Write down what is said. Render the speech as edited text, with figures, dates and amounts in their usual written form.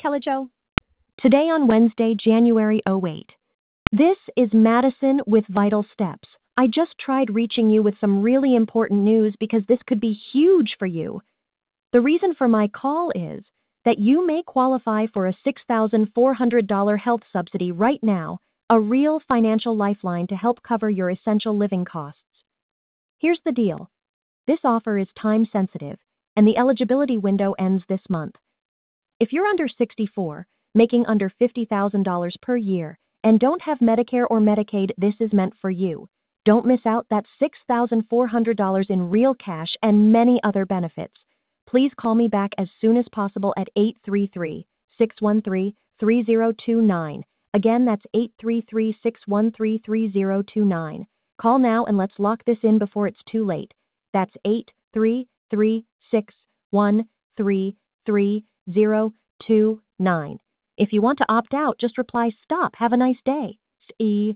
Kelly Joe. Today on Wednesday, January 8. This is Madison with Vital Steps. I just tried reaching you with some really important news because this could be huge for you. The reason for my call is that you may qualify for a $6,400 health subsidy right now, a real financial lifeline to help cover your essential living costs. Here's the deal. This offer is time sensitive, and the eligibility window ends this month. If you're under 64, making under $50,000 per year, and don't have Medicare or Medicaid, this is meant for you. Don't miss out that $6,400 in real cash and many other benefits. Please call me back as soon as possible at 833-613-3029. Again, that's 833-613-3029. Call now and let's lock this in before it's too late. That's 833-613-3029. If you want to opt out, just reply, "Stop. Have a nice day."